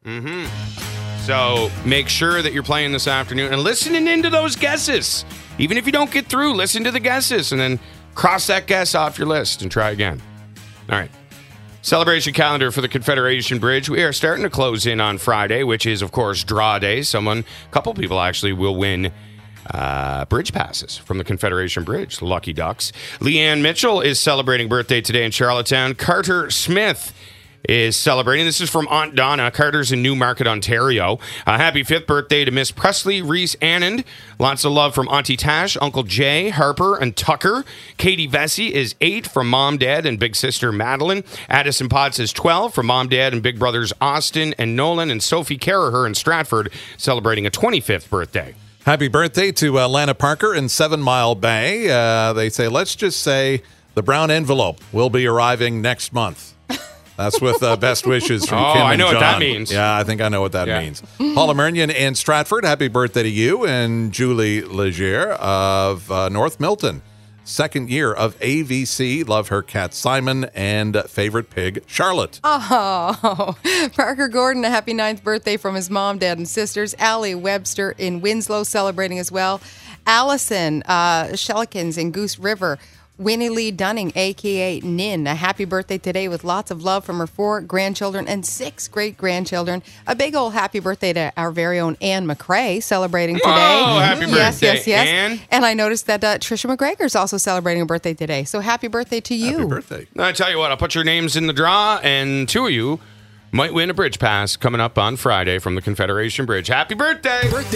So make sure that you're playing this afternoon and listening into those guesses. Even if you don't get through, listen to the guesses and then cross that guess off your list and try again. All right. Celebration calendar for the Confederation Bridge. We are starting to close in on Friday, which is, of course, draw day. A couple people actually will win bridge passes from the Confederation Bridge. Lucky Ducks. Leanne Mitchell is celebrating birthday today in Charlottetown. Carter Smith is celebrating. This is from Aunt Donna. Carter's in Newmarket, Ontario. Happy 5th birthday to Miss Presley Reese Anand. Lots of love from Auntie Tash, Uncle Jay, Harper, and Tucker. Katie Vesey is 8 from Mom, Dad, and Big Sister Madeline. Addison Potts is 12 from Mom, Dad, and Big Brothers Austin and Nolan. And Sophie Carraher in Stratford celebrating a 25th birthday. Happy birthday to Lana Parker in 7 Mile Bay. They say, let's just say the brown envelope will be arriving next month. That's with best wishes from Kim and John. I know what that means. Yeah, I think I know what that means. Paula Murnion in Stratford, happy birthday to you. And Julie Leger of North Milton. 2nd year of AVC. Love her cat Simon and favorite pig Charlotte. Oh, Parker Gordon, a happy 9th birthday from his mom, dad, and sisters. Allie Webster in Winslow celebrating as well. Allison Shellikins in Goose River. Winnie Lee Dunning, a.k.a. Nin, a happy birthday today with lots of love from her 4 grandchildren and 6 great-grandchildren. A big old happy birthday to our very own Anne McCrae celebrating today. Oh, happy birthday, yes. Anne. And I noticed that Trisha McGregor's also celebrating a birthday today. So happy birthday to you. Happy birthday. I tell you what, I'll put your names in the draw, and 2 of you might win a bridge pass coming up on Friday from the Confederation Bridge. Happy birthday!